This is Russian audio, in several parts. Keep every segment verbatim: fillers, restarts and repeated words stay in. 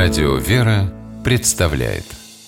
Радио «Вера» представляет.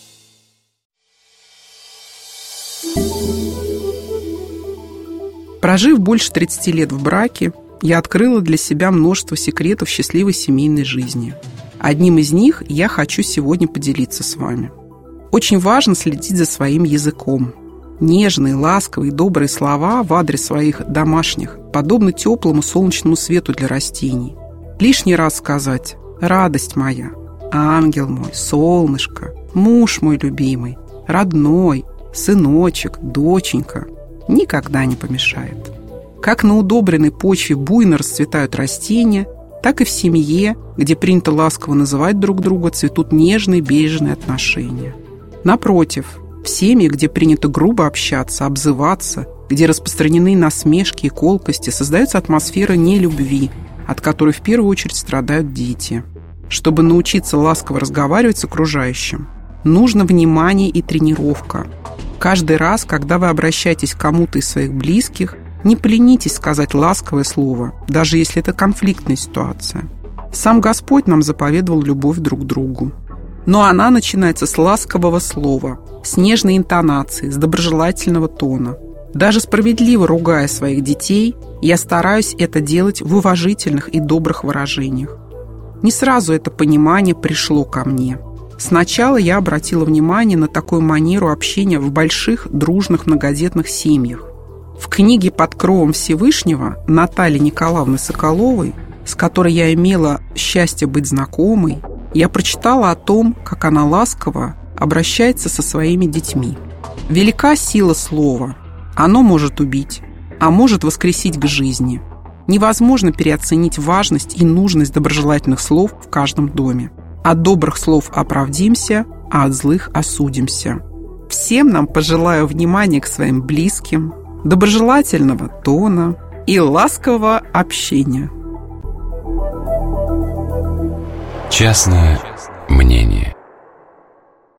Прожив больше тридцати лет в браке, я открыла для себя множество секретов счастливой семейной жизни. Одним из них я хочу сегодня поделиться с вами. Очень важно следить за своим языком. Нежные, ласковые, добрые слова в адрес своих домашних подобны теплому солнечному свету для растений. Лишний раз сказать «радость моя», «ангел мой», «солнышко», «муж мой любимый», «родной», «сыночек», «доченька» никогда не помешает. Как на удобренной почве буйно расцветают растения, так и в семье, где принято ласково называть друг друга, цветут нежные, бережные отношения. Напротив, в семье, где принято грубо общаться, обзываться, где распространены насмешки и колкости, создается атмосфера нелюбви, от которой в первую очередь страдают дети. Чтобы научиться ласково разговаривать с окружающим, нужно внимание и тренировка. Каждый раз, когда вы обращаетесь к кому-то из своих близких, не поленитесь сказать ласковое слово, даже если это конфликтная ситуация. Сам Господь нам заповедовал любовь друг к другу. Но она начинается с ласкового слова, с нежной интонации, с доброжелательного тона. Даже справедливо ругая своих детей, я стараюсь это делать в уважительных и добрых выражениях. Не сразу это понимание пришло ко мне. Сначала я обратила внимание на такую манеру общения в больших, дружных, многодетных семьях. В книге «Под кровом Всевышнего» Натальи Николаевны Соколовой, с которой я имела счастье быть знакомой, я прочитала о том, как она ласково обращается со своими детьми. Велика сила слова. Оно может убить, а может воскресить к жизни. Невозможно переоценить важность и нужность доброжелательных слов в каждом доме. От добрых слов оправдимся, а от злых осудимся. Всем нам пожелаю внимания к своим близким, доброжелательного тона и ласкового общения. Частное мнение.